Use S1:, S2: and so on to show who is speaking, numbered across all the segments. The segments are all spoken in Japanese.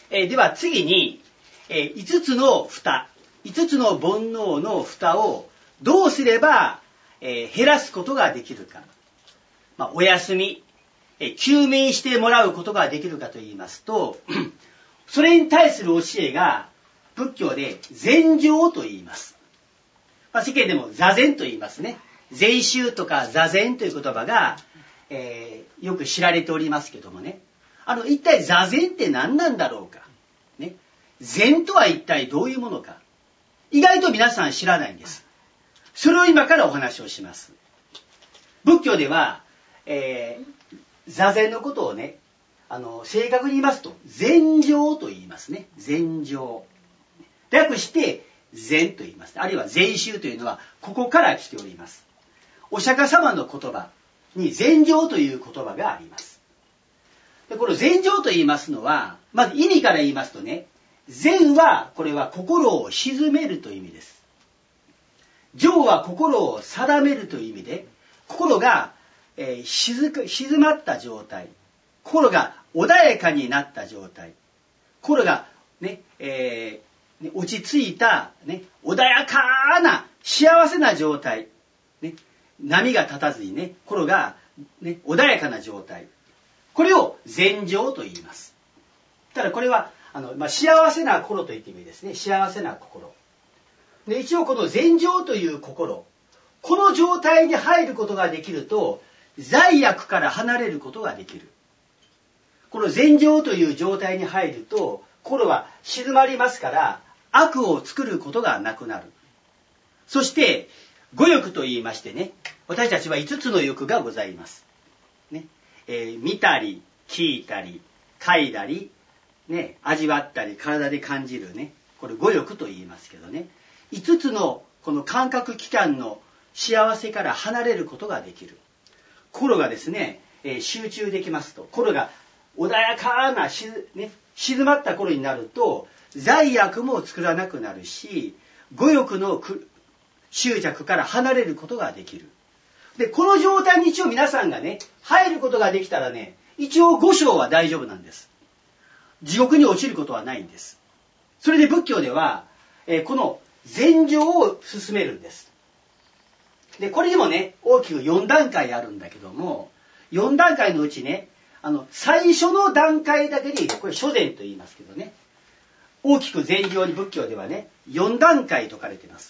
S1: では次に、5つの蓋、5つの煩悩の蓋をどうすれば、減らすことができるか。お休み、休眠してもらうことができるかと言いますと、それに対する教えが仏教で禅定と言います。世間でも座禅と言いますね。禅宗とか座禅という言葉が、よく知られておりますけどもね。一体座禅って何なんだろうか。ね。禅とは一体どういうものか。意外と皆さん知らないんです。それを今からお話をします。仏教では、座禅のことをね、正確に言いますと、禅定と言いますね。禅定。略して、禅と言います。あるいは禅宗というのは、ここから来ております。お釈迦様の言葉に禅定という言葉があります。でこの禅定と言いますのは、まず意味から言いますとね、禅は、これは心を静めるという意味です。定は心を定めるという意味で、心が、静まった状態、心が穏やかになった状態、心が、ね落ち着いた、ね、穏やかな幸せな状態、ね、波が立たずにね、心が、ね、穏やかな状態、これを禅定と言います。ただこれは幸せな心と言ってもいいですね。幸せな心で、一応この禅定という心、この状態に入ることができると罪悪から離れることができる。この禅定という状態に入ると心は静まりますから、悪を作ることがなくなる。そして五欲と言いましてね、私たちは5つの欲がございます、ね見たり聞いたり嗅いだり、ね、味わったり体で感じるね、これ五欲と言いますけどね、5つのこの感覚器官の幸せから離れることができる。心がですね、集中できますと、心が穏やかな静まった頃になると罪悪も作らなくなるし、五欲の執着から離れることができる。でこの状態に一応皆さんがね入ることができたらね、一応五章は大丈夫なんです。地獄に落ちることはないんです。それで仏教では、この禅定を進めるんです。でこれにもね大きく4段階あるんだけども、4段階のうちね、最初の段階だけに、これ諸禅と言いますけどね、大きく禅定に仏教ではね4段階と書かれています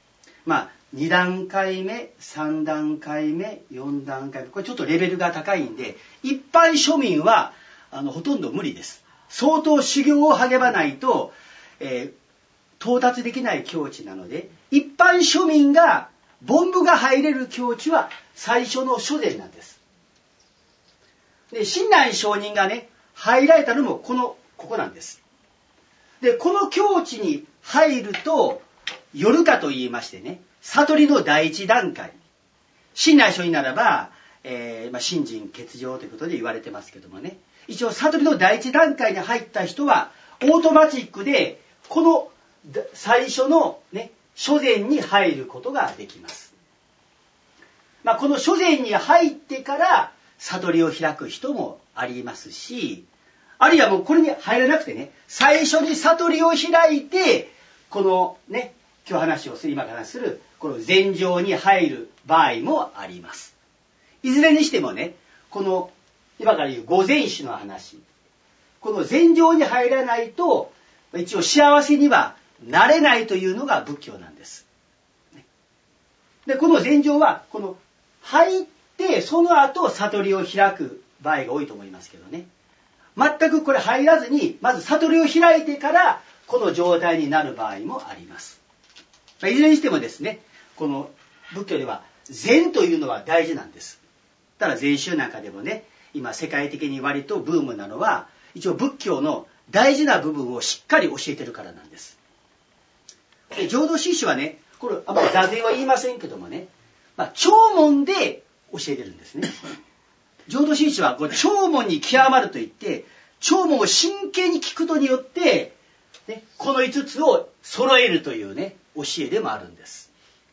S1: 。2段階目、3段階目、4段階目、これちょっとレベルが高いんで、一般庶民はほとんど無理です。相当修行を励まないと、到達できない境地なので、一般庶民が凡夫が入れる境地は最初の諸禅なんです。で親鸞上人がね入られたのもここなんです。でこの境地に入ると夜かと言いましてね、悟りの第一段階、親鸞上人ならば、信心欠如ということで言われてますけどもね、一応悟りの第一段階に入った人はオートマチックでこの最初のね諸禅に入ることができます。この諸禅に入ってから悟りを開く人もありますし、あるいはもうこれに入らなくてね、最初に悟りを開いてこのね今日今から話するこの禅定に入る場合もあります。いずれにしてもね、この今から言う五禅師の話、この禅定に入らないと一応幸せにはなれないというのが仏教なんです。でこの禅定はこの入ってその後悟りを開く場合が多いと思いますけどね、全くこれ入らずにまず悟りを開いてからこの状態になる場合もあります。いずれにしてもですね、この仏教では禅というのは大事なんです。ただ禅宗なんかでもね、今世界的に割とブームなのは一応仏教の大事な部分をしっかり教えてるからなんです。で浄土真宗はね、これあんまり座禅は言いませんけどもね、聴聞で教えてるんですね。浄土真宗はこれ聴聞に極まるといって、聴聞を真剣に聞くことによって、ね、この5つを揃えるというね教えでもあるんです。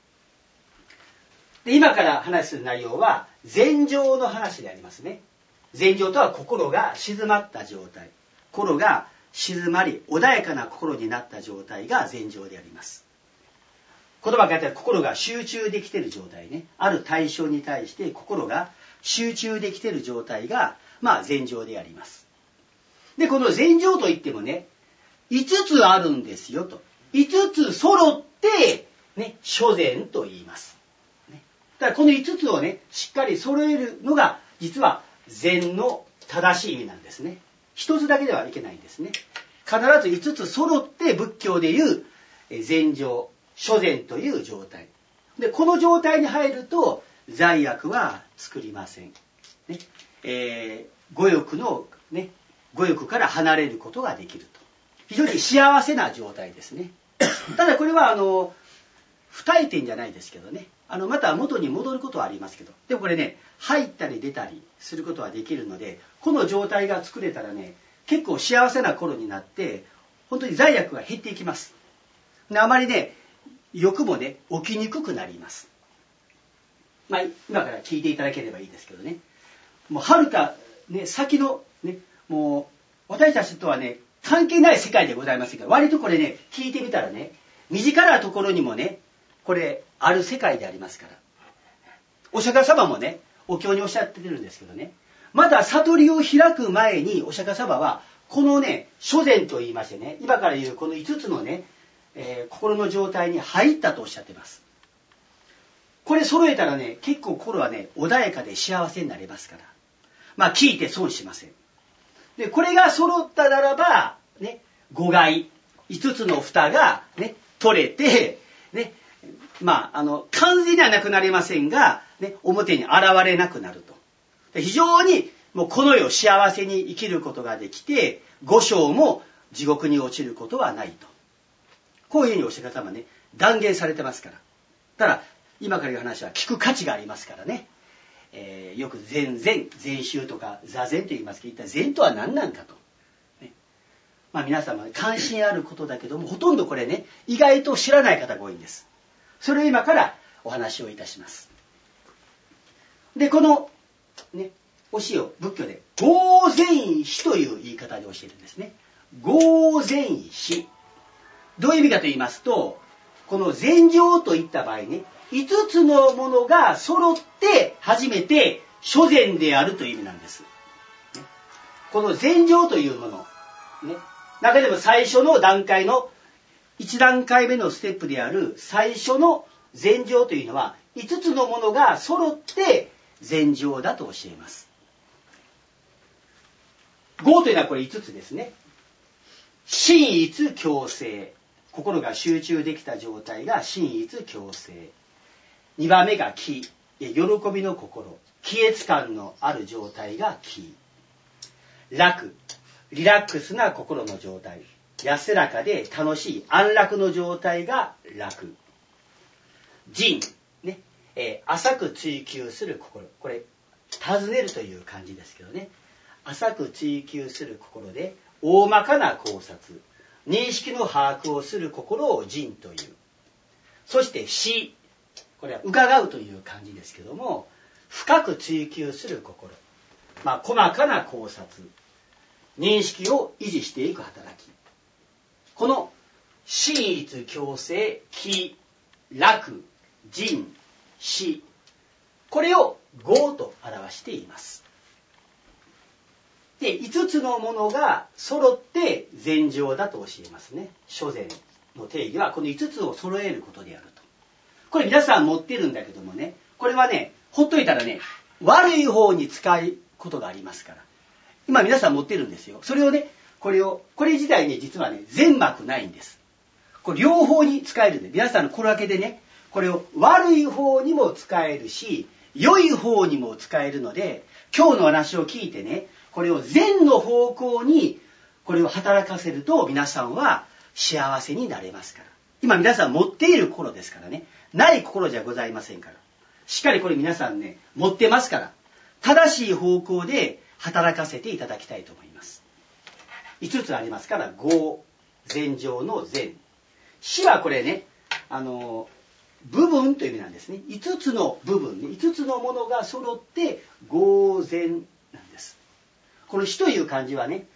S1: で今から話す内容は禅定の話でありますね。禅定とは心が静まった状態、心が静まり穏やかな心になった状態が禅定であります。言葉を変えたら心が集中できている状態ね。ある対象に対して心が集中できている状態が、禅定であります。で、この禅定といってもね、5つあるんですよと。5つ揃って、ね、諸禅と言います。ね、だからこの5つをね、しっかり揃えるのが、実は禅の正しい意味なんですね。1つだけではいけないんですね。必ず5つ揃って仏教でいう禅定、諸禅という状態。で、この状態に入ると、罪悪は作りません。ね、五欲から離れることができると。非常に幸せな状態ですね。ただこれは不退転じゃないですけどね。また元に戻ることはありますけど。でもこれね、入ったり出たりすることはできるので、この状態が作れたらね、結構幸せな頃になって、本当に罪悪が減っていきます。あまりね、欲もね、起きにくくなります。今から聞いていただければいいですけどね。もうはるか、ね、先の、ね、もう私たちとはね、関係ない世界でございますが、割とこれね、聞いてみたらね、身近なところにもね、これ、ある世界でありますから。お釈迦様もね、お経におっしゃってるんですけどね、まだ悟りを開く前にお釈迦様は、このね、諸禅と言いましてね、今から言うこの5つのね、心の状態に入ったとおっしゃってます。これ揃えたらね、結構心はね、穏やかで幸せになりますから。聞いて損しません。で、これが揃ったならば、ね、五害、5つの蓋がね、取れて、ね、完全にはなくなりませんが、ね、表に現れなくなると。非常にもうこの世幸せに生きることができて、五生も地獄に落ちることはないと。こういうふうにお釈迦様ね、断言されてますから。ただ、今から言う話は聞く価値がありますからね。よく禅宗とか座禅と言いますけど、一体禅とは何なんかと。ね、皆様、ね、関心あることだけども、ほとんどこれね、意外と知らない方が多いんです。それを今からお話をいたします。で、この、ね、教えを仏教で、豪禅師という言い方で教えるんですね。豪禅師。どういう意味かと言いますと、この禅定といった場合ね、5つのものが揃って初めて諸禅であるという意味なんです。ね、この禅定というもの、ね、中でも最初の段階の1段階目のステップである最初の禅定というのは5つのものが揃って禅定だと教えます。5というのはこれ5つですね。真一共生。心が集中できた状態が真一共生。2番目が喜。喜びの心。喜悦感のある状態が喜。楽。リラックスな心の状態。安らかで楽しい安楽の状態が楽。仁。ね。浅く追求する心。これ、尋ねるという感じですけどね。浅く追求する心で、大まかな考察。認識の把握をする心を仁という。そして思。これは伺うという感じですけども、深く追求する心。細かな考察。認識を維持していく働き。この真一共生、喜、楽、仁、思。これを5と表しています。で、5つのものが揃って禅定だと教えますね。諸禅の定義はこの5つを揃えることであると。これ皆さん持ってるんだけどもね、これはね、ほっといたらね、悪い方に使うことがありますから。今皆さん持ってるんですよ。それをね、これ自体ね、実はね、全幕ないんです。これ両方に使えるんで、皆さんの心がけでね、これを悪い方にも使えるし、良い方にも使えるので、今日の話を聞いてね、これを善の方向にこれを働かせると皆さんは幸せになれますから。今皆さん持っている心ですからね。ない心じゃございませんから。しっかりこれ皆さんね、持ってますから。正しい方向で働かせていただきたいと思います。5つありますから、5、禅定の禅。死はこれね、部分という意味なんですね。5つの部分、5つのものが揃って5禅なんです。この死という漢字はね、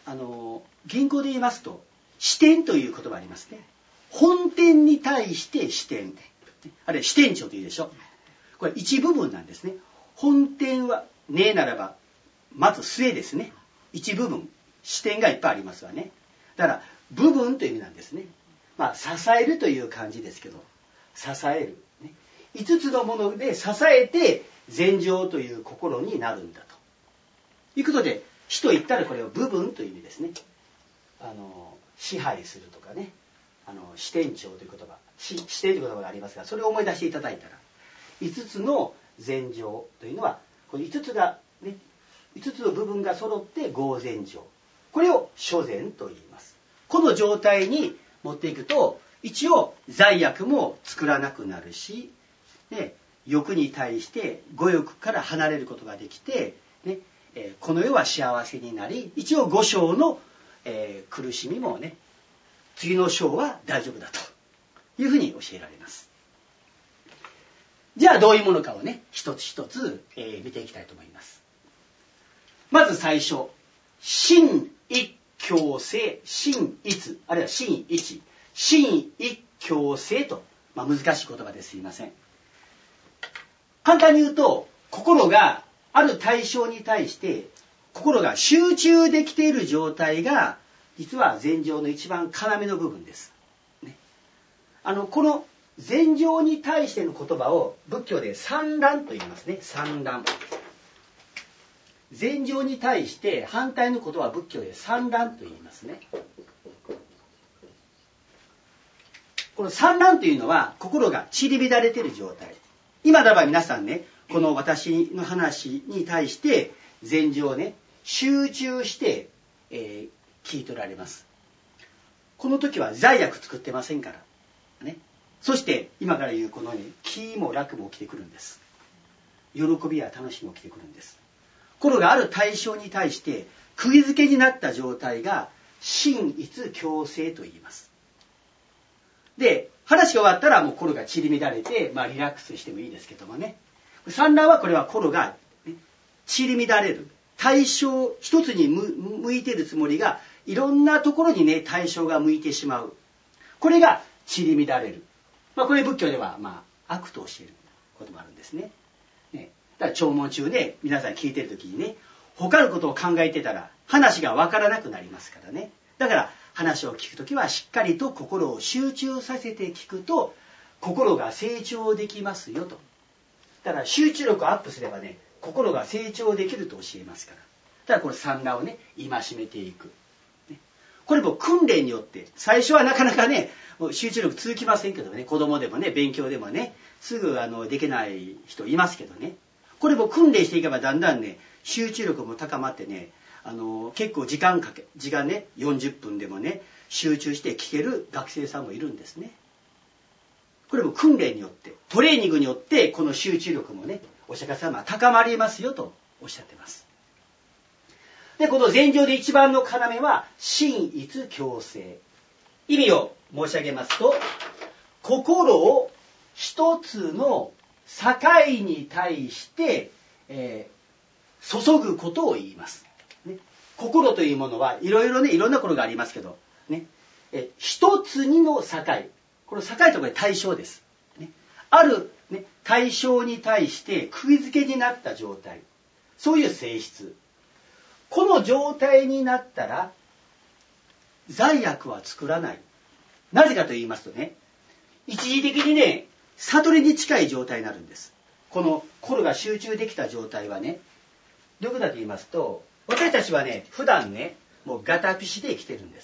S1: 原稿で言いますと視点という言葉がありますね。本点に対して視点、あるいは視点長というでしょ。これ一部分なんですね。本点はねえならばまず末ですね。一部分、視点がいっぱいありますわね。だから部分という意味なんですね。支えるという感じですけど、支える、ね、5つのもので支えて禅情という心になるんだということで、死と言ったらこれは部分という意味ですね。支配するとかね、視点長という言葉、視点という言葉がありますが、それを思い出していただいたら、5つの禅情というのはこの5つがね、5つの部分が揃って合禅情、これを諸禅と言います。この状態に持っていくと、一応罪悪も作らなくなるし、ね、欲に対して五欲から離れることができて、ね、この世は幸せになり、一応五章の、苦しみもね、次の章は大丈夫だというふうに教えられます。じゃあどういうものかをね、一つ一つ、見ていきたいと思います。まず最初、心一強制、心一、あるいは心一、心一強制と、難しい言葉ですいません。簡単に言うと、心がある対象に対して心が集中できている状態が実は禅情の一番要の部分です、ね、この禅情に対しての言葉を仏教で散乱と言いますね。散乱、禅情に対して反対の言葉は仏教で散乱と言いますね。この散乱というのは心が散り乱れている状態。今ならば皆さんね、この私の話に対して禅情をね、集中して、聞いておられます。この時は罪悪作ってませんからね。そして今から言うこのように喜も楽も起きてくるんです。喜びや楽しみも起きてくるんです。心がある対象に対して釘付けになった状態が心一強制と言います。で、話が終わったらもう心が散り乱れて、リラックスしてもいいですけどもね。散乱はこれは心が、ね、散り乱れる。対象一つに向いているつもりがいろんなところにね、対象が向いてしまう。これが散り乱れる。これ仏教では悪と教えることもあるんですね。だから聴聞中で皆さん聞いてる時にね、他のことを考えてたら話がわからなくなりますからね。だから話を聞くときはしっかりと心を集中させて聞くと心が成長できますよと。だから集中力をアップすればね、心が成長できると教えますから。だからこれ散乱をね、戒めていく。これも訓練によって、最初はなかなかね、集中力続きませんけどね、子供でもね、勉強でもね、すぐできない人いますけどね。これも訓練していけばだんだんね、集中力も高まってね、結構時間ね、40分でもね、集中して聞ける学生さんもいるんですね。これも訓練によって、トレーニングによって、この集中力もね、お釈迦様は高まりますよとおっしゃってます。で、この禅情で一番の要は、心一強制。意味を申し上げますと、心を一つの境に対して、注ぐことを言います。ね、心というものはいろいろね、いろんなことがありますけど、ね、一つにの境。この境というのは対象です。ね、ある、ね、対象に対して釘付けになった状態。そういう性質。この状態になったら、罪悪は作らない。なぜかと言いますとね、一時的にね、悟りに近い状態になるんです。この心が集中できた状態はね、どういうことだと言いますと、私たちはね、普段ね、もうガタピシで生きてるんです。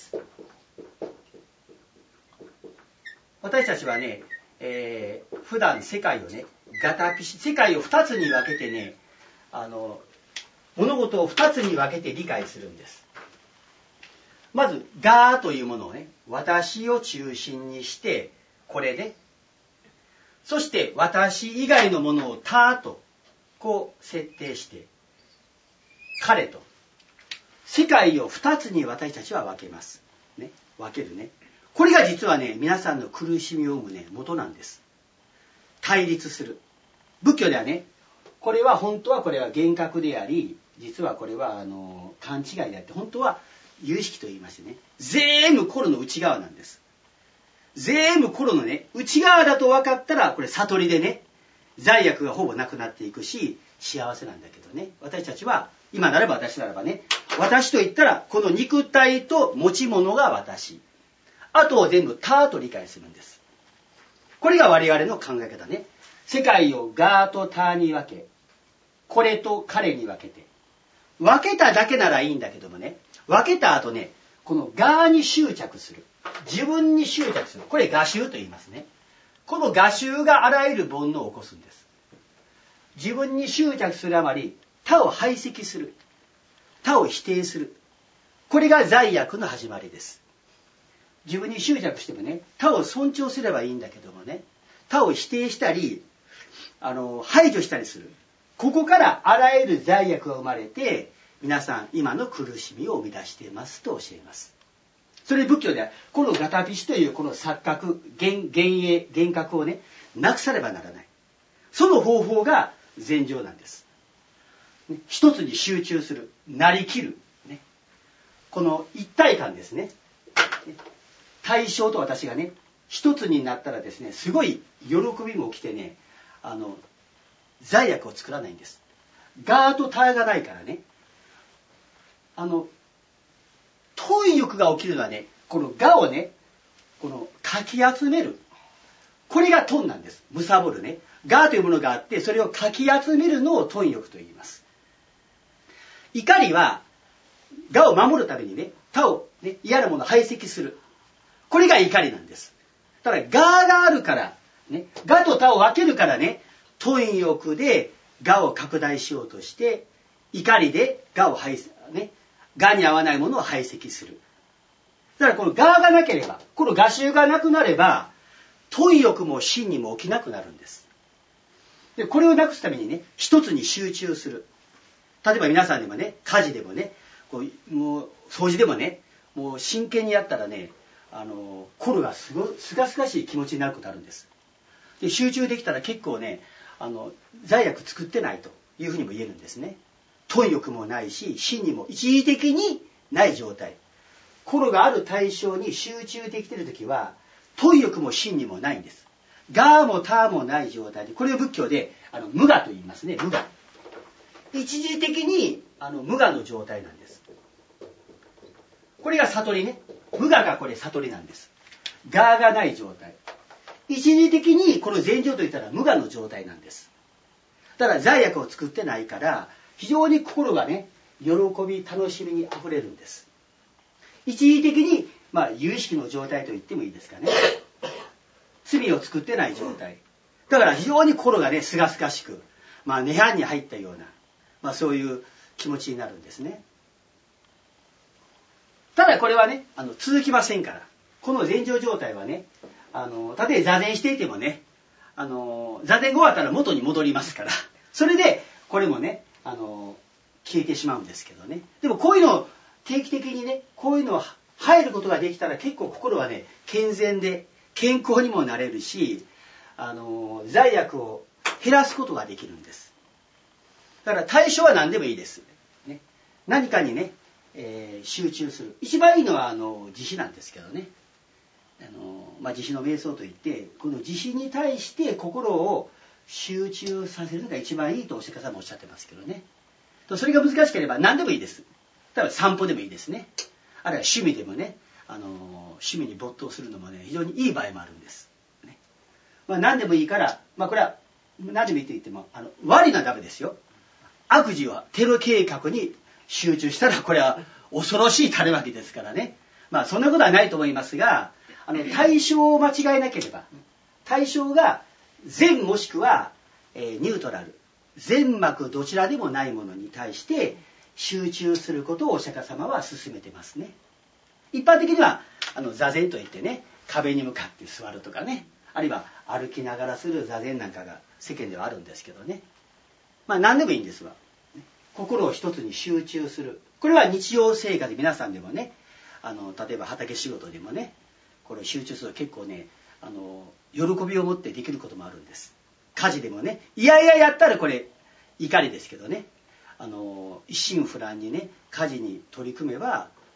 S1: 私たちはね、普段世界をね、ガタピシ、世界を2つに分けてね、物事を2つに分けて理解するんです。まず、我というものをね、私を中心にして、これね、そして私以外のものを他と、こう設定して、彼と、世界を2つに私たちは分けます。ね、分けるね。これが実はね、皆さんの苦しみを生むね、元なんです。対立する。仏教ではね、これは本当はこれは幻覚であり、実はこれは勘違いであって、本当は有識と言いましてね、全部心の内側なんです。全部心のね、内側だと分かったら、これ悟りでね、罪悪がほぼなくなっていくし、幸せなんだけどね、私たちは、今ならば私ならばね、私と言ったら、この肉体と持ち物が私。あとを全部他と理解するんです。これが我々の考え方ね。世界を我と他に分け、これと彼に分けて。分けただけならいいんだけどもね、分けた後ね、この我に執着する。自分に執着する。これ我執と言いますね。この我執があらゆる煩悩を起こすんです。自分に執着するあまり、他を排斥する。他を否定する。これが罪悪の始まりです。自分に執着してもね、他を尊重すればいいんだけどもね、他を否定したり、排除したりする。ここからあらゆる罪悪が生まれて、皆さん今の苦しみを生み出していますと教えます。それ仏教では、このガタピシというこの錯覚、幻覚をね、なくさねばならない。その方法が禅定なんです。一つに集中する。なりきる。ね、この一体感ですね。対象と私がね、一つになったらですね、すごい喜びも起きてね、罪悪を作らないんです。我と他がないからね。貪欲が起きるのはね、この我をね、このかき集める。これが貪なんです。貪るね。我というものがあって、それをかき集めるのを貪欲と言います。怒りは、我を守るためにね、他を、ね、嫌なものを排斥する。これが怒りなんです。ただ、我があるから、ね、我と他を分けるからね、貪欲で我を拡大しようとして、怒りで我をね、我に合わないものを排斥する。だからこの我がなければ、この我執がなくなれば、貪欲も真にも起きなくなるんです。で、これをなくすためにね、一つに集中する。例えば皆さんでもね、家事でもね、もう掃除でもね、もう真剣にやったらね、心がすがすがしい気持ちになることあるんです。で、集中できたら結構ね、罪悪作ってないというふうにも言えるんですね。貪欲もないし、真にも一時的にない状態。心がある対象に集中できているときは、貪欲も真にもないんです。我も他もない状態で、これを仏教で無我と言いますね。無我。一時的に無我の状態なんです。これが悟りね。無我がこれ悟りなんです。我がない状態。一時的にこの禅定といったら無我の状態なんです。ただ罪悪を作ってないから、非常に心がね、喜び、楽しみにあふれるんです。一時的に、有意識の状態と言ってもいいですかね。罪を作ってない状態。だから非常に心がね、すがすがしく、涅槃に入ったような、そういう気持ちになるんですね。ただこれはね、続きませんから。この禅定状態はね、例えば座禅していてもね、座禅が終わったら元に戻りますから、それでこれもね、消えてしまうんですけどね。でもこういうのを定期的にね、こういうのを入ることができたら結構心はね、健全で健康にもなれるし、罪悪を減らすことができるんです。だから対象は何でもいいです。ね、何かにね、集中する。一番いいのは慈悲なんですけどね。慈悲の瞑想といって、この慈悲に対して心を集中させるのが一番いいとお釈迦様もおっしゃってますけどね。それが難しければ何でもいいです。例えば散歩でもいいですね。あるいは趣味でもね、趣味に没頭するのもね、非常にいい場合もあるんです。ね、何でもいいから、これは何でもいいと言っても、悪いのはダメですよ。悪事はテロ計画に集中したら、これは恐ろしい種まきですからね。そんなことはないと思いますが、対象を間違えなければ、対象が善もしくは、ニュートラル、善悪どちらでもないものに対して集中することをお釈迦様は勧めてますね。一般的には座禅といってね、壁に向かって座るとかね、あるいは歩きながらする座禅なんかが世間ではあるんですけどね。何でもいいんですわ。心を一つに集中する。これは日常生活で皆さんでもね、例えば畑仕事でもね、これを集中すると結構ね、喜びを持ってできることもあるんです。家事でもね、いやいややったらこれ怒りですけどね、一心不乱にね、家事に取り組めば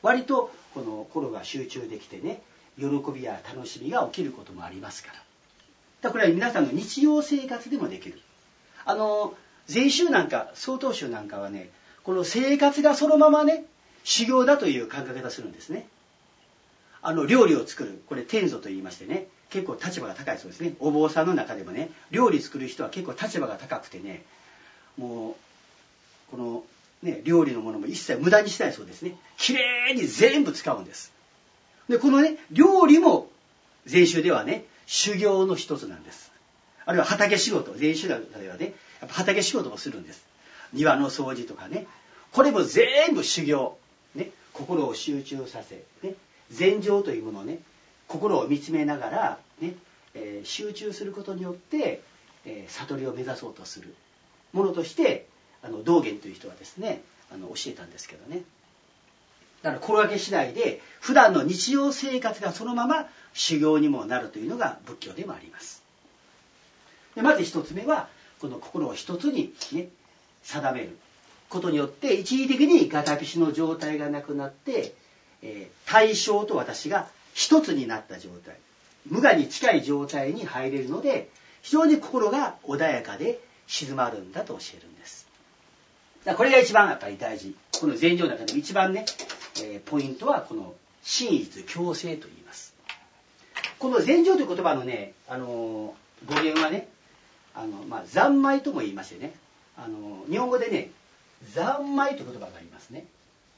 S1: 割とこの心が集中できてね、喜びや楽しみが起きることもありますから。だからこれは皆さんの日常生活でもできる。禅宗なんか曹洞宗なんかはね、この生活がそのままね修行だという考え方するんですね。料理を作る、これ天祖と言いましてね、結構立場が高いそうですね。お坊さんの中でもね、料理作る人は結構立場が高くてね、もうこのね料理のものも一切無駄にしないそうですね。きれいに全部使うんです。でこのね料理も禅宗ではね修行の一つなんです。あるいは畑仕事、禅宗ではねやっぱ畑仕事もするんです。庭の掃除とかね、これも全部修行、ね、心を集中させ、ね、禅定というものをね心を見つめながら、ね集中することによって、悟りを目指そうとするものとして道元という人はですね教えたんですけどね。だから心がけ次第で普段の日常生活がそのまま修行にもなるというのが仏教でもあります。でまず一つ目はこの心を一つに、ね、定めることによって一時的にガタピシの状態がなくなって、対象と私が一つになった状態、無我に近い状態に入れるので非常に心が穏やかで静まるんだと教えるんです。だからこれが一番やっぱり大事。この禅定の中でも一番ね、ポイントはこの真一共生と言います。この禅定という言葉のね、語源はね三昧とも言いましてね、日本語でね三昧という言葉がありますね。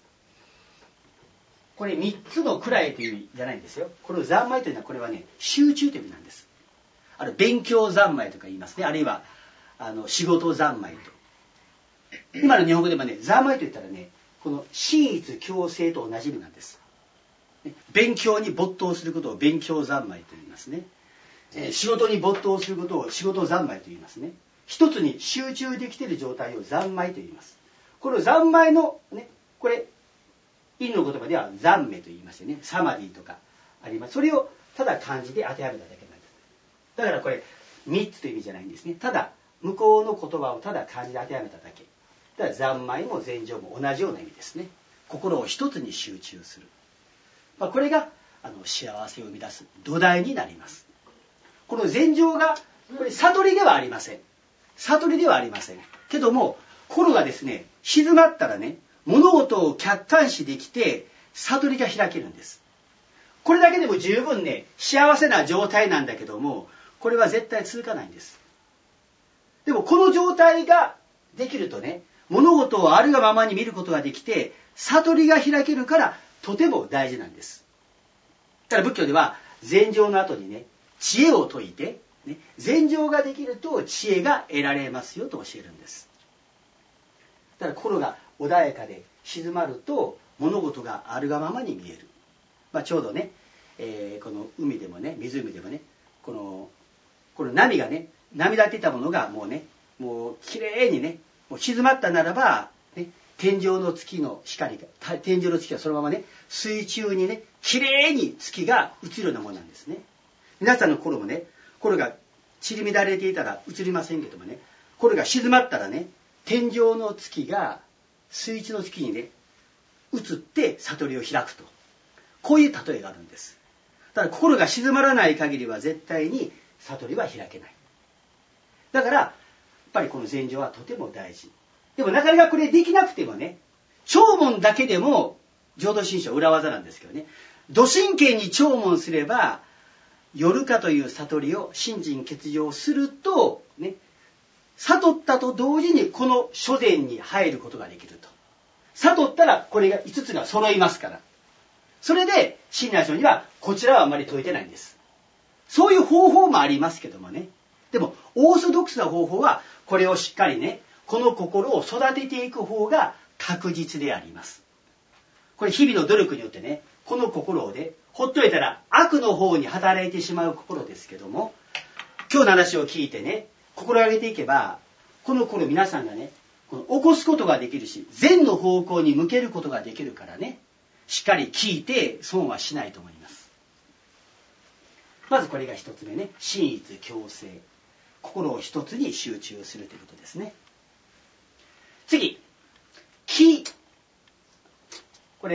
S1: これ3つの位という意味じゃないんですよ。この三昧というのはこれはね集中という意味なんです。勉強三昧とか言いますね。あるいは仕事三昧と。今の日本語でもね三昧と言ったらねこの真一共生と同じ意味なんです。勉強に没頭することを勉強三昧と言いますね。仕事に没頭することを仕事三昧と言いますね。一つに集中できている状態を三昧と言います。この三昧のね、これインドの言葉では三昧と言いましてね、サマディとかあります。それをただ漢字で当てはめただけなんです。だからこれ3つという意味じゃないんですね。ただ向こうの言葉をただ漢字で当てはめただけ。だから三昧も禅定も同じような意味ですね。心を一つに集中する。これが幸せを生み出す土台になります。この禅定がこれ悟りではありません。悟りではありません。けども心がですね静まったらね物事を客観視できて悟りが開けるんです。これだけでも十分ね幸せな状態なんだけどもこれは絶対続かないんです。でもこの状態ができるとね物事をあるがままに見ることができて悟りが開けるからとても大事なんです。だから仏教では禅定の後にね知恵を説いて、ね、禅定ができると知恵が得られますよと教えるんです。だから心が穏やかで静まると物事があるがままに見える。ちょうどね、この海でもね湖でもねこの波がね波立っていたものがもうきれいにねもう静まったならば、ね、天上の月の光が天上の月がそのままね水中にねきれいに月が映るようなものなんですね。皆さんの心もね心が散り乱れていたら映りませんけどもね心が静まったらね天上の月が水中の月にね映って悟りを開くと、こういう例えがあるんです。だから心が静まらない限りは絶対に悟りは開けない。だからやっぱりこの禅定はとても大事。でもなかなかこれできなくてもね聴聞だけでも浄土真宗裏技なんですけどね、土真剣に聴聞すれば夜かという悟りを信心欠如するとね悟ったと同時にこの諸禅に入ることができると。悟ったらこれが5つが揃いますから。それで親鸞聖にはこちらはあまり説いてないんです。そういう方法もありますけどもね。でもオーソドックスな方法はこれをしっかりねこの心を育てていく方が確実であります。これ日々の努力によってねこの心をねほっといたら悪の方に働いてしまう心ですけども、今日の話を聞いてね心がけていけばこの心皆さんがね起こすことができるし善の方向に向けることができるからねしっかり聞いて損はしないと思います。まずこれが一つ目ね、真一共生、心を一つに集中するということですね。次、気。これ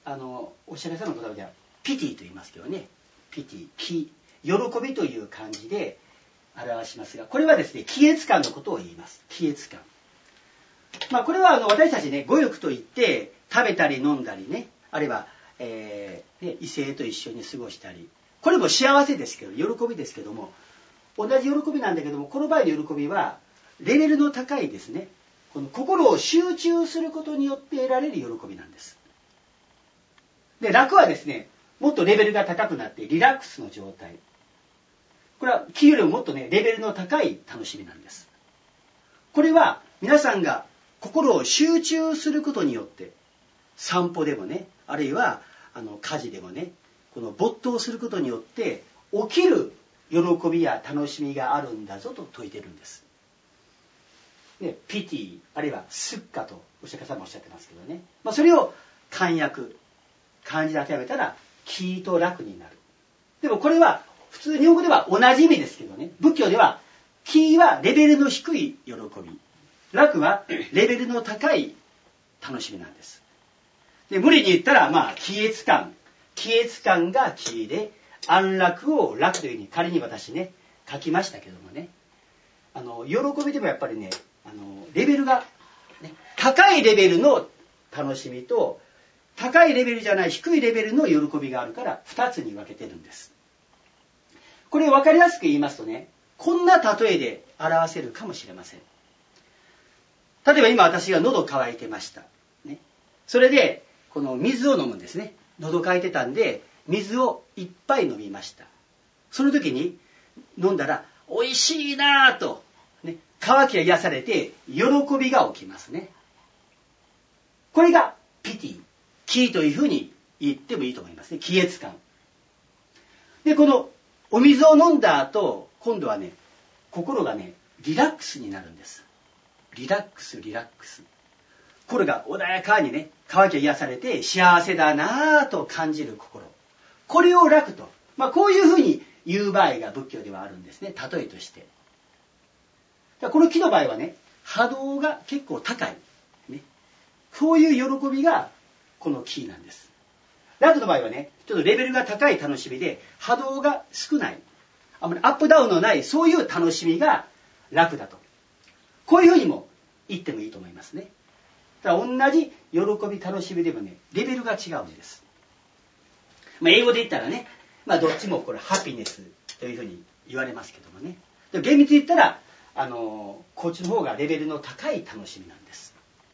S1: お釈迦様の言葉ではピティと言いますけどね、ピティ、喜びという漢字で表しますが、これはですね、気悦感のことを言います。気悦感。これは私たちね、五欲といって食べたり飲んだりね、あるいは、異性と一緒に過ごしたり、これも幸せですけど、喜びですけども、同じ喜びなんだけども、この場合の喜びはレベルの高いですね、この心を集中することによって得られる喜びなんです。で、楽はですね、もっとレベルが高くなってリラックスの状態。これは気よりももっとね、レベルの高い楽しみなんです。これは皆さんが心を集中することによって、散歩でもね、あるいは家事でもね、この没頭することによって起きる喜びや楽しみがあるんだぞと説いてるんです。ね、ピティあるいはスッカとお釈迦様おっしゃってますけどね、それを漢字で当てはめたら喜と楽になる。でもこれは普通日本語では同じ意味ですけどね、仏教では喜はレベルの低い喜び、楽はレベルの高い楽しみなんです。で、無理に言ったら喜悦感が喜で、安楽を楽というふうに仮に私ね書きましたけどもね、喜びでもやっぱりね、レベルが、ね、高いレベルの楽しみと高いレベルじゃない低いレベルの喜びがあるから2つに分けてるんです。これを分かりやすく言いますとね、こんな例えで表せるかもしれません。例えば今私が喉乾いてました、ね、それでこの水を飲むんですね。喉乾いてたんで水をいっぱい飲みました。その時に飲んだら美味しいなぁと、ね、渇きが癒されて喜びが起きますね。これがピティ、喜というふうに言ってもいいと思いますね。喜悦感で、このお水を飲んだ後、今度はね、心がねリラックスになるんです。リラックス。心が穏やかにね、渇きが癒されて幸せだなぁと感じる心、これを楽と、こういうふうに言う場合が仏教ではあるんですね、例えとして。この喜の場合はね、波動が結構高い、ね、そういう喜びがこの喜なんです。楽の場合はね、ちょっとレベルが高い楽しみで波動が少ない、あんまりアップダウンのない、そういう楽しみが楽だと、こういうふうにも言ってもいいと思いますね。だから同じ喜び楽しみでもね、レベルが違うんです。英語で言ったらね、どっちもこれハピネスというふうに言われますけどもね、で厳密に言ったらこっちの方がレベルの高い楽しみなんです。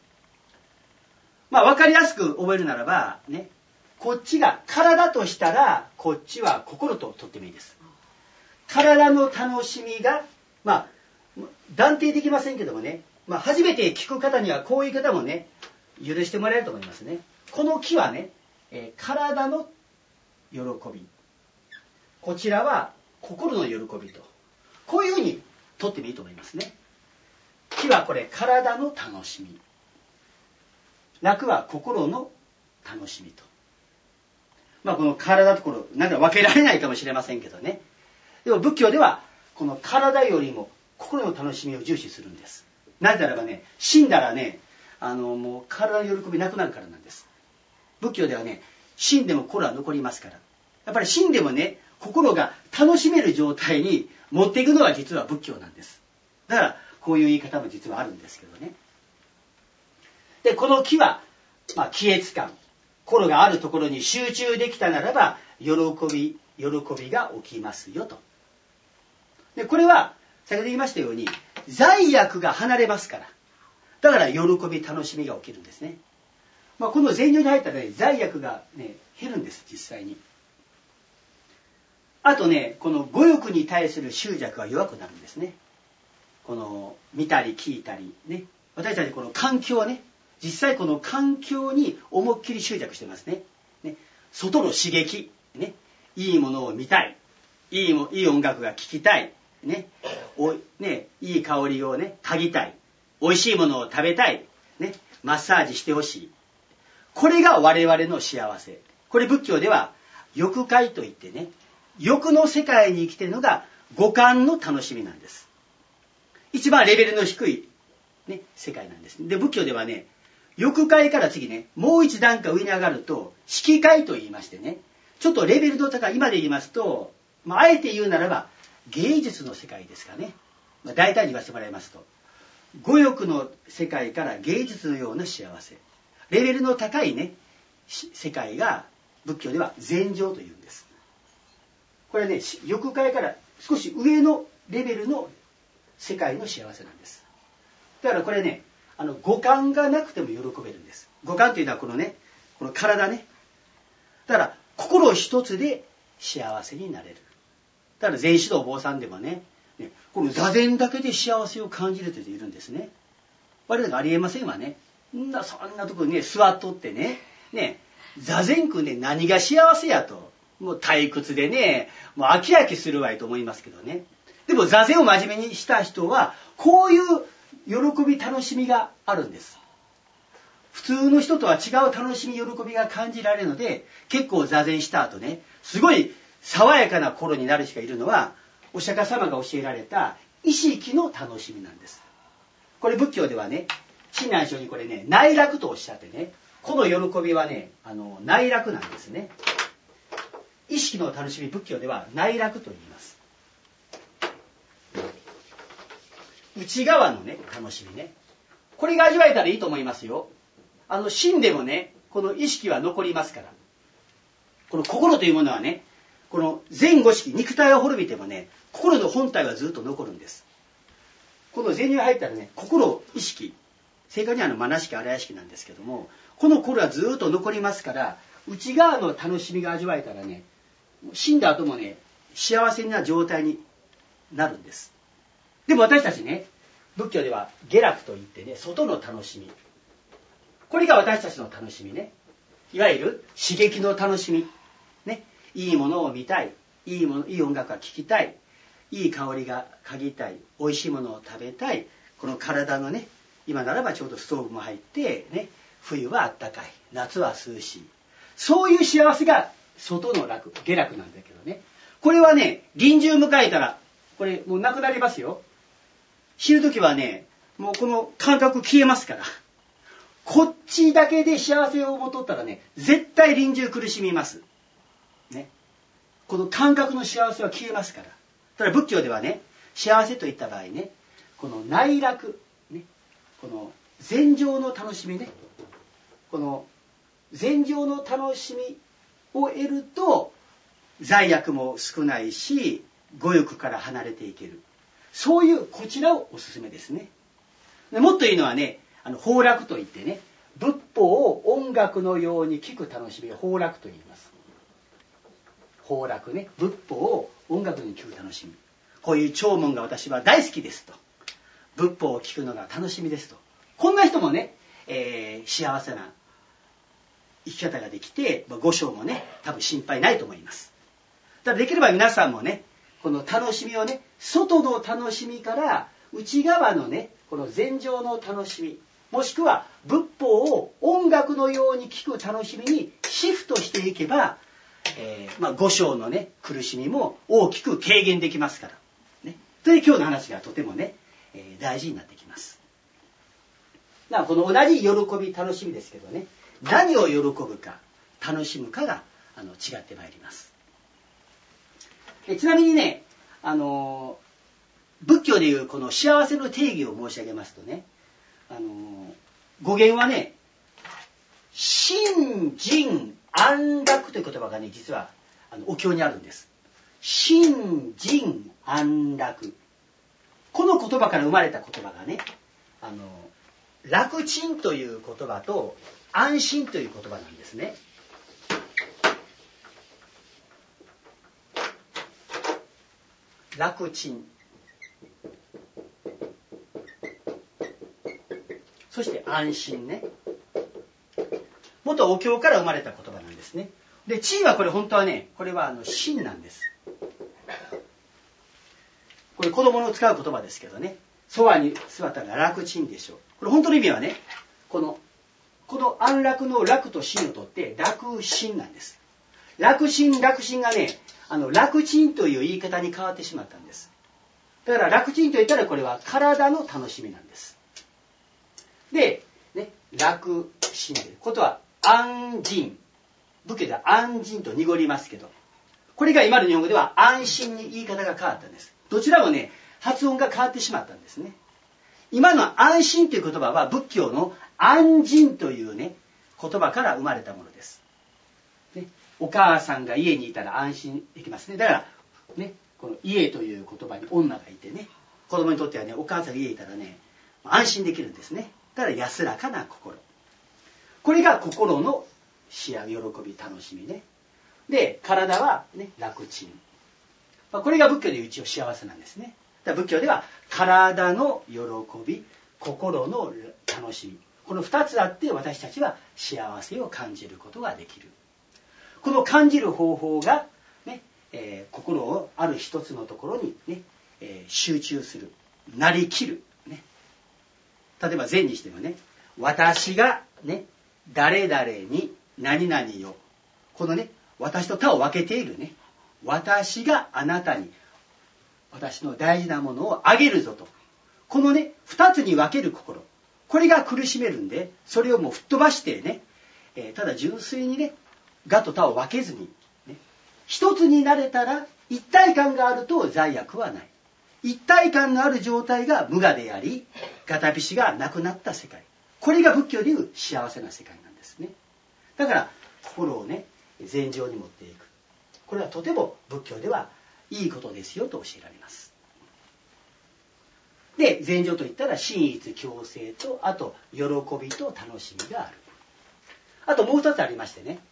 S1: 分かりやすく覚えるならばね、こっちが体としたらこっちは心ととってもいいです。体の楽しみが断定できませんけどもね、初めて聞く方にはこういう方もね許してもらえると思いますね。この喜はね、体の喜び、こちらは心の喜びと、こういうふうにとってもいいと思いますね。喜はこれ体の楽しみ、楽は心の楽しみと、この体ところなんか分けられないかもしれませんけどね、でも仏教ではこの体よりも心の楽しみを重視するんです。なぜならばね、死んだらね、もう体の喜びなくなるからなんです。仏教ではね、死んでも心は残りますから、やっぱり死んでもね、心が楽しめる状態に持っていくのが実は仏教なんです。だからこういう言い方も実はあるんですけどね。で、この喜は、喜悦感、心があるところに集中できたならば喜びが起きますよと。で、これは先ほど言いましたように罪悪が離れますから、だから喜び楽しみが起きるんですね。この禅定に入ったらね、罪悪がね減るんです、実際に。あとね、この五欲に対する執着が弱くなるんですね。この見たり聞いたりね、私たちこの環境ね、実際この環境に思いっきり執着してますね。外の刺激ね、いいものを見たい、いい音楽が聴きたいね、いい香りをね嗅ぎたい、美味しいものを食べたいね、マッサージしてほしい、これが我々の幸せ。これ仏教では欲界といってね、欲の世界に生きているのが五感の楽しみなんです。一番レベルの低い、ね、世界なんです。で、仏教ではね、 欲界から次ね、もう一段階上に上がると、色界と言いましてね、ちょっとレベルの高い、今で言いますと、あえて言うならば、芸術の世界ですかね。大体に言わせてもらいますと、五欲の世界から芸術のような幸せ。レベルの高いね、世界が仏教では禅定というんです。これね、欲界から少し上のレベルの世界の幸せなんです。だからこれね、五感がなくても喜べるんです。五感というのはこのね、この体ね。だから心一つで幸せになれる。だから禅師のお坊さんでもね、この座禅だけで幸せを感じるという人いるんですね。我々がありえませんわね。そんなところにね、座っとってね、座禅組んで何が幸せやと。もう退屈でね、もう飽き飽きするわいと思いますけどね。でも座禅を真面目にした人は、こういう喜び楽しみがあるんです。普通の人とは違う楽しみ喜びが感じられるので、結構座禅した後ね、すごい爽やかな頃になる人がいるのは、お釈迦様が教えられた意識の楽しみなんです。これ仏教ではね、親鸞聖にこれね、内楽とおっしゃってね、この喜びはね、内楽なんですね。意識の楽しみ、仏教では内楽と言います。内側のね、楽しみね。これが味わえたらいいと思いますよ。死んでもね、この意識は残りますから。この心というものはね、この前後識、肉体は滅びてもね、心の本体はずっと残るんです。この禅に入ったらね、心、意識、正確にはマナ式、荒屋式なんですけども、この心はずっと残りますから、内側の楽しみが味わえたらね、死んだ後もね、幸せな状態になるんです。でも私たちね、仏教では下楽といってね、外の楽しみ。これが私たちの楽しみね。いわゆる刺激の楽しみ。ね。いいものを見たい。いい音楽が聴きたい。いい香りが嗅ぎたい。美味しいものを食べたい。この体のね、今ならばちょうどストーブも入って、ね、冬はあったかい。夏は涼しい。そういう幸せが外の楽、下楽なんだけどね。これはね、臨終迎えたら、これもうなくなりますよ。死ぬ時はね、もうこの感覚消えますから。こっちだけで幸せを求ったらね、絶対臨終苦しみます。ね。この感覚の幸せは消えますから。ただ仏教ではね、幸せといった場合ね、この内楽、ね、この禅定の楽しみね、この禅定の楽しみを得ると、罪悪も少ないし、五欲から離れていける。そういうこちらをおすすめですね。もっといいのはね、法楽といってね、仏法を音楽のように聴く楽しみを法楽と言います。法楽ね、仏法を音楽に聴く楽しみ。こういう聴聞が私は大好きですと。仏法を聴くのが楽しみですと。こんな人もね、幸せな生き方ができて、五章もね、多分心配ないと思います。だからできれば皆さんもね、この楽しみをね、外の楽しみから内側のね、この禅定の楽しみ、もしくは仏法を音楽のように聴く楽しみにシフトしていけば、五章のね、苦しみも大きく軽減できますから。ね。という今日の話がとてもね、大事になってきます。だからこの同じ喜び、楽しみですけどね、何を喜ぶか、楽しむかが違ってまいります。ちなみにね、仏教でいうこの幸せの定義を申し上げますとね、語源はね、心人安楽という言葉がね、実はお経にあるんです。心人安楽。この言葉から生まれた言葉がね、楽ちんという言葉と安心という言葉なんですね。楽ちん。そして安心ね。元お経から生まれた言葉なんですね。で、地はこれ本当はね、これは心なんです。これ子供の使う言葉ですけどね。そばに座ったら楽ちんでしょう。これ本当の意味はね、この安楽の楽と心をとって楽心なんです。楽心がね、楽ちんという言い方に変わってしまったんです。だから楽ちんと言ったらこれは体の楽しみなんです。で、ね、 楽心で、ことは安心、仏教では安心と濁りますけど、これが今の日本語では安心に言い方が変わったんです。どちらもね、発音が変わってしまったんですね。今の安心という言葉は仏教の安心というね、言葉から生まれたものです。ね、お母さんが家にいたら安心できますね。だから、ね、この家という言葉に女がいてね、子供にとってはね、お母さんが家にいたらね、安心できるんですね。だから安らかな心。これが心の幸せ、喜び、楽しみね。で、体は、ね、楽ちん。これが仏教でいう一応幸せなんですね。だから仏教では体の喜び、心の楽しみ。この2つあって私たちは幸せを感じることができる。この感じる方法が、ね、心をある一つのところに、ね、集中する。なりきる。ね、例えば禅にしてもね、私が、ね、誰々に何々を、このね、私と他を分けているね、私があなたに私の大事なものをあげるぞと、このね、二つに分ける心、これが苦しめるんで、それをもう吹っ飛ばしてね、ただ純粋にね、我と他を分けずに、ね、一つになれたら一体感があると罪悪はない。一体感のある状態が無我であり、ガタピシがなくなった世界。これが仏教でいう幸せな世界なんですね。だから心をね、禅定に持っていく。これはとても仏教ではいいことですよと教えられます。で、禅定といったら真一共生と、あと喜びと楽しみがある。あともう一つありましてね、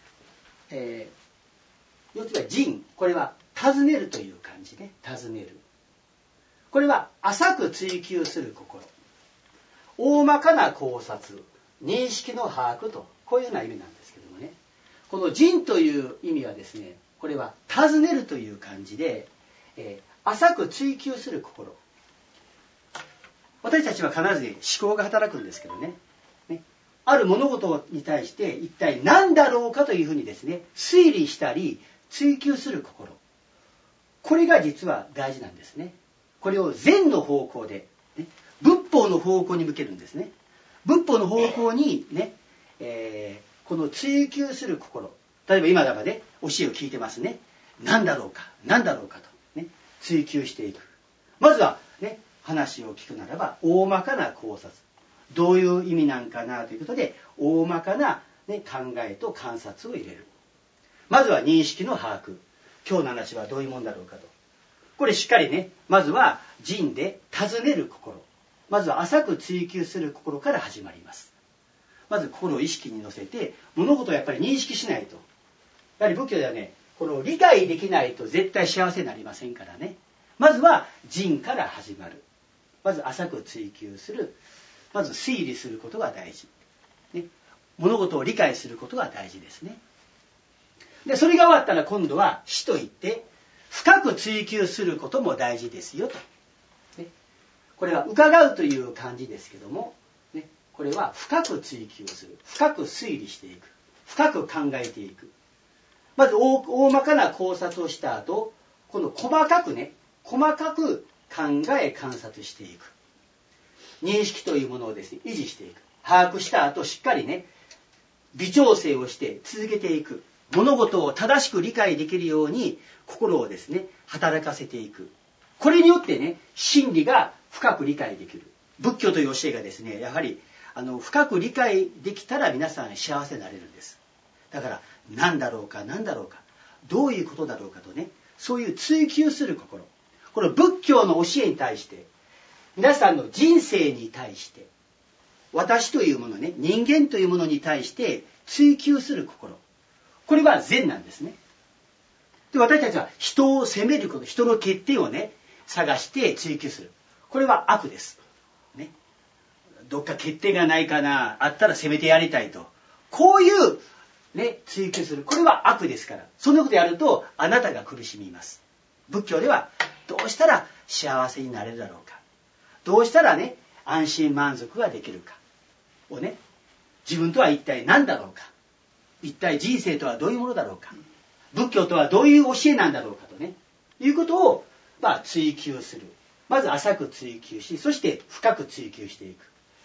S1: 四つ目は仁。これは尋ねるという漢字ね。尋ねる。これは浅く追求する心。大まかな考察、認識の把握と、こういうような意味なんですけどもね。この仁という意味はですね、これは尋ねるという漢字で、浅く追求する心。私たちは必ず、ね、思考が働くんですけどね、ある物事に対して一体何だろうかというふうにですね、推理したり追求する心。これが実は大事なんですね。これを禅の方向で、ね、仏法の方向に向けるんですね。仏法の方向にね、この追求する心。例えば今だからね、教えを聞いてますね。何だろうか、何だろうかと、ね、追求していく。まずはね、話を聞くならば大まかな考察。どういう意味なんかなということで、大まかな、ね、考えと観察を入れる。まずは認識の把握。今日の話はどういうもんだろうかと。これしっかりね、まずは仁で尋ねる心。まずは浅く追求する心から始まります。まず心を意識に乗せて、物事をやっぱり認識しないと。やはり仏教ではね、この理解できないと絶対幸せになりませんからね。まずは仁から始まる。まず浅く追求する。まず推理することが大事。ね、物事を理解することが大事ですね。で、それが終わったら今度は思といって、深く追求することも大事ですよと。ね、これは伺うという漢字ですけども、ね、これは深く追求する。深く推理していく。深く考えていく。まず 大まかな考察をした後、今度細かくね、細かく考え観察していく。認識というものをですね、維持していく。把握した後、しっかりね、微調整をして続けていく。物事を正しく理解できるように心をですね、働かせていく。これによってね、真理が深く理解できる。仏教という教えがですね、やはり深く理解できたら皆さん幸せになれるんです。だから何だろうか何だろうか、どういうことだろうかとね、そういう追求する心。この仏教の教えに対して、皆さんの人生に対して、私というものね、人間というものに対して追求する心。これは善なんですね。で、私たちは人を責めること、人の欠点をね、探して追求する。これは悪です。ね。どっか欠点がないかな、あったら責めてやりたいと。こういうね、追求する。これは悪ですから。そんなことやるとあなたが苦しみます。仏教ではどうしたら幸せになれるだろうか。どうしたらね、安心満足ができるかをね、自分とは一体何だろうか。一体人生とはどういうものだろうか。仏教とはどういう教えなんだろうかとね、いうことを、追求する。まず浅く追求し、そして深く追求していく。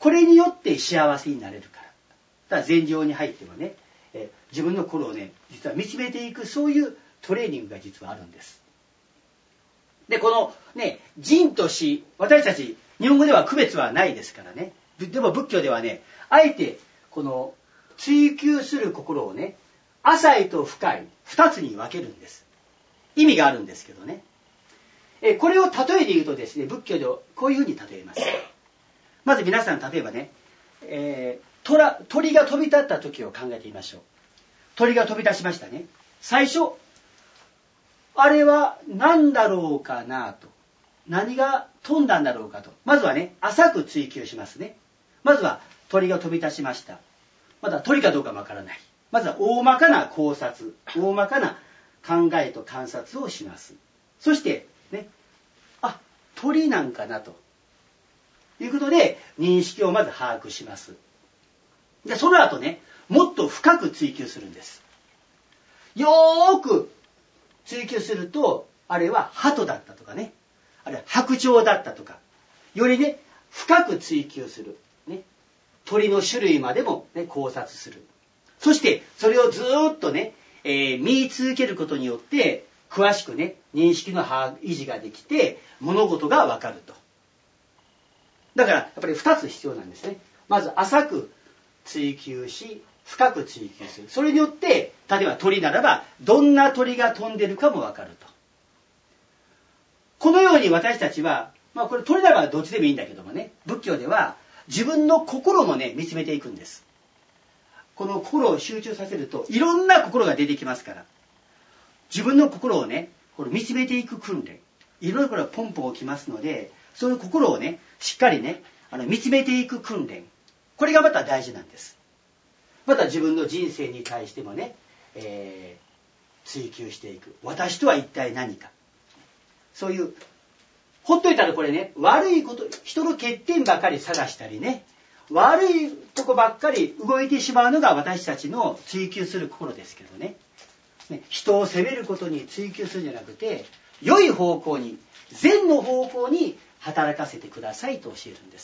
S1: これによって幸せになれるから。だから禅定に入ってもね、自分の心をね、実は見つめていく、そういうトレーニングが実はあるんです。で、このね、仁と死、私たち日本語では区別はないですからね。でも仏教ではね、あえてこの追求する心をね、浅いと深い二つに分けるんです。意味があるんですけどね。これを例えで言うとですね、仏教ではこういうふうに例えます。まず皆さん、例えばね、鳥が飛び立った時を考えてみましょう。鳥が飛び出しましたね。最初、あれは何だろうかなと。何が飛んだんだろうかと。まずはね、浅く追求しますね。まずは鳥が飛び出しました。まだ鳥かどうかわからない。まずは大まかな考察、大まかな考えと観察をします。そしてね、あ、鳥なんかなということで認識をまず把握します。で、その後ね、もっと深く追求するんです。よーく追求すると、あれは鳩だったとかね、あれは白鳥だったとか、よりね、深く追求する。ね、鳥の種類までも、ね、考察する。そしてそれをずーっとね、見続けることによって詳しくね、認識の維持ができて物事がわかると。だからやっぱり2つ必要なんですね。まず浅く追求し、深く追求する。それによって例えば鳥ならばどんな鳥が飛んでるかもわかると。このように私たちは、これ鳥ならばどっちでもいいんだけどもね、仏教では自分の心もね、見つめていくんです。この心を集中させるといろんな心が出てきますから、自分の心をね、これ見つめていく訓練、いろいろこれはポンポン起きますので、そういう心をね、しっかりね、見つめていく訓練、これがまた大事なんです。また自分の人生に対してもね、追求していく。私とは一体何か。そういう、ほっといたらこれね、悪いこと、人の欠点ばかり探したりね、悪いとこばっかり動いてしまうのが私たちの追求する心ですけどね。人を責めることに追求するんじゃなくて、良い方向に、善の方向に働かせてくださいと教えるんです。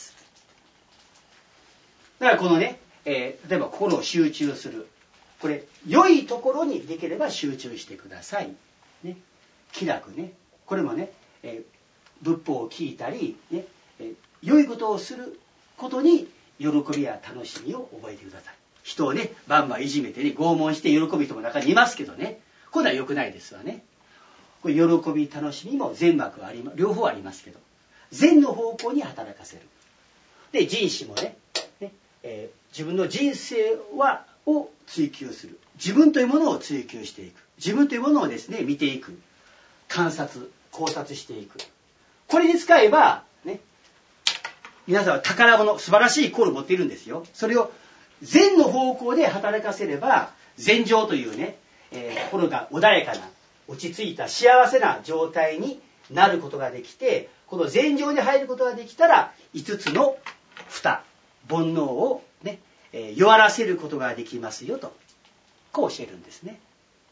S1: だからこのね、例えば心を集中する。これ、良いところにできれば集中してください。ね、気楽ね。これもね、仏法を聞いたり、ね、良いことをすることに喜びや楽しみを覚えてください。人をね、バンバンいじめてね、拷問して喜ぶ人も中にいますけどね、これは良くないですわね。これ喜び、楽しみも善悪は両方ありますけど、善の方向に働かせる。で、人死もね、自分の人生を追求する。自分というものを追求していく。自分というものをですね、見ていく。観察、考察していく。これに使えば、ね、皆さんは宝物、素晴らしい心を持っているんですよ。それを善の方向で働かせれば、禅定というね、心が穏やかな、落ち着いた幸せな状態になることができて、この禅定に入ることができたら、5つの蓋、煩悩をね、弱らせることができますよと、こう教えるんですね。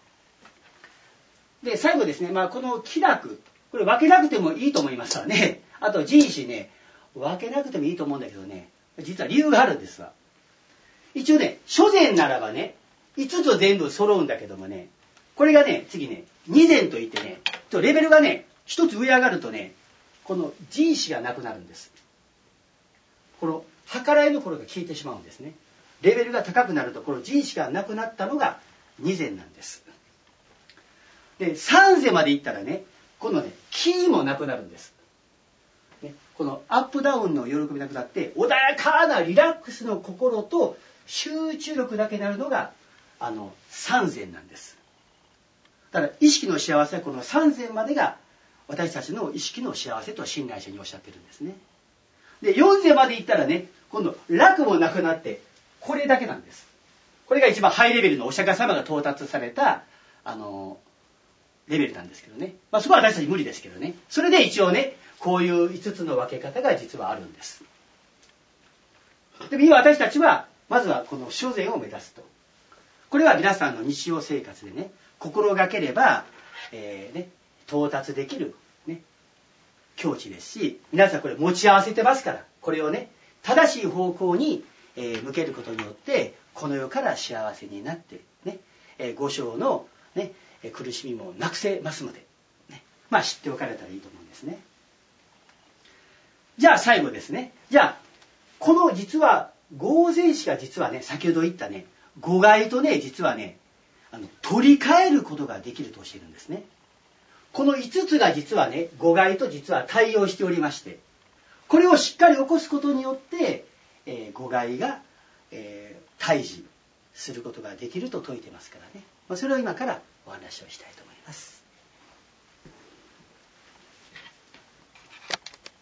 S1: で、最後ですね、この気楽、これ分けなくてもいいと思いますわね。あと人死ね、分けなくてもいいと思うんだけどね、実は理由があるんですわ。一応ね、諸善ならばね、5つ全部揃うんだけどもね、これがね、次ね、2善といってね、レベルがね、1つ上上がるとね、この人死がなくなるんです。この計らいの頃が消えてしまうんですね。レベルが高くなると、この人死がなくなったのが2善なんです。で、3善までいったらね、今度ね、気もなくなるんです。ね、このアップダウンの喜びなくなって、穏やかなリラックスの心と集中力だけになるのが、3善なんです。だから意識の幸せはこの3善までが私たちの意識の幸せと親鸞聖におっしゃってるんですね。で、4善までいったらね、今度楽もなくなって、これだけなんです。これが一番ハイレベルのお釈迦様が到達された、レベルなんですけどね。そこは私たち無理ですけどね。それで一応ね、こういう5つの分け方が実はあるんです。でも今私たちは、まずはこの諸善を目指すと。これは皆さんの日常生活でね、心がければ、到達できる、ね、境地ですし、皆さんこれ持ち合わせてますから、これをね、 正しい方向に向けることによってこの世から幸せになってね、五章の、ね、苦しみもなくせますので、ね、知っておかれたらいいと思うんですね。じゃあ最後ですね。じゃあこの実は合前詞が実はね、先ほど言ったね語外とね、実はね取り替えることができると教えるんですね。この5つが実はね語外と実は対応しておりまして、これをしっかり起こすことによって、語外が、対峙することができると説いてますからね、それを今からお話をしたいと思います。